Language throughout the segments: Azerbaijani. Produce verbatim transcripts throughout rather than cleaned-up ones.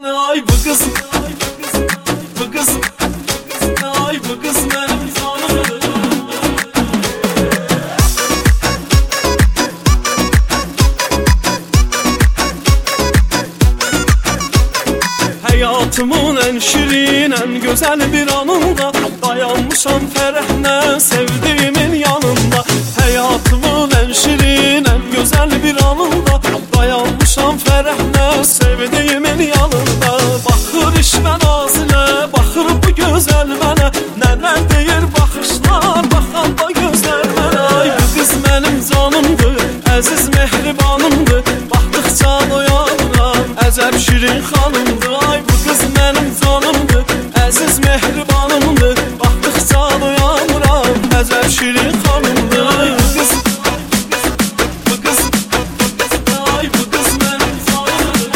Ay bu kız, bu kız, ay bu kız benim canımdır. Hayatımın en şirin, en güzel bir anında dayanmışam ferahla sevdiğimin yanında. Hayatımın en şirin, en güzel bir anında dayanmışam ferahla sevdiğimin yanında. Bakır işmen ağzına, bakır bu güzel mənə, neler deyir bakışlar, bakan da gözler mənə. Ay bu kız benim canımdır, aziz mehribanımdır, baktıkça doyanıram, əcəb şirin xanımdır. Ay bu kız benim canımdır, aziz mehribanımdır, baktıkça doyanıram, əcəb şirin xanımdır. Ay bu kız, bu kız, ay bu kız benim canımdır.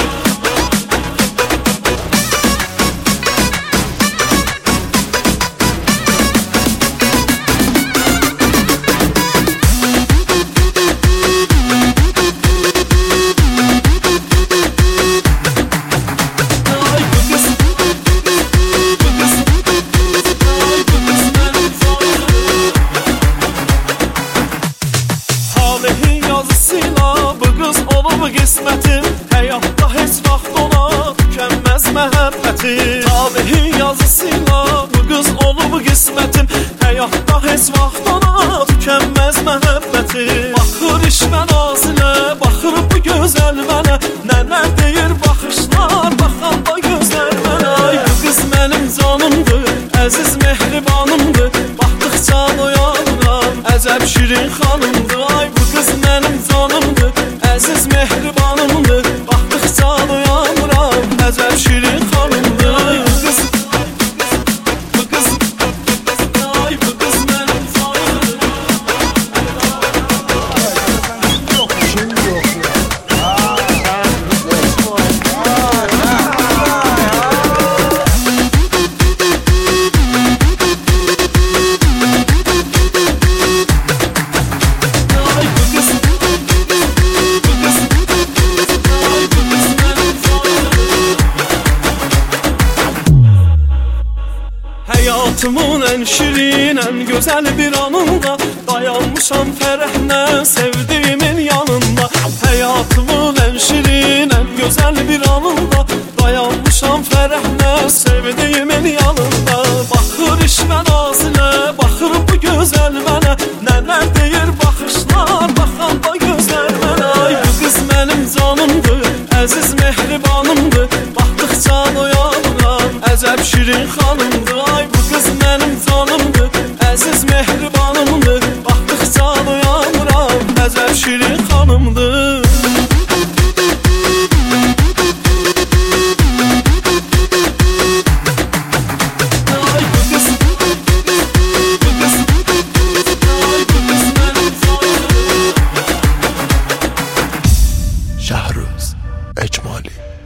Qismətim həyatda heç vaxt ona tükənməz məhəbbətim. Talihin yazısıyla bu qız olub qismətim, həyatda heç vaxt ona tükənməz məhəbbətim. Baxır işmən ağzına, baxır bu gözəl mənə, nələr deyir baxışlar, baxan da gözlər mənə. Ay bu qız mənim canımdır, əziz mehribanımdır, baxdıqca doyanıram, əcəb şirin xanımdır. Ay bu qız mənim canımdır, əziz mehribanımdır, baxdıqca doyanıram, əcəb şirin xanımdır. Ay bu qız, bu qız, ay bu qız mənim canımdır. Yok, şimdi yok. Hayatımın en şirin, en güzel bir anında dayanmışam ferahla sevdiğimin yanında. Hayatımın en şirin, en güzel bir anında dayanmışam ferahla sevdiğimin yanında. Bakır işmen ağzına, bakır bu güzel mənə, neler deyir bakışlar, bakan da gözler mənə. Ay bu kız benim canımdır, aziz mehribanımdır, baktıkça doyanıram, əcəb şirin xanımdır. Ay bu kız benim canımdır, aziz mehribanımdır, baktıkça doyanıram, əcəb şirin xanımdır. Ay bu kız, bu kız, ay bu kız benim canımdır. Şahruz Ecmali.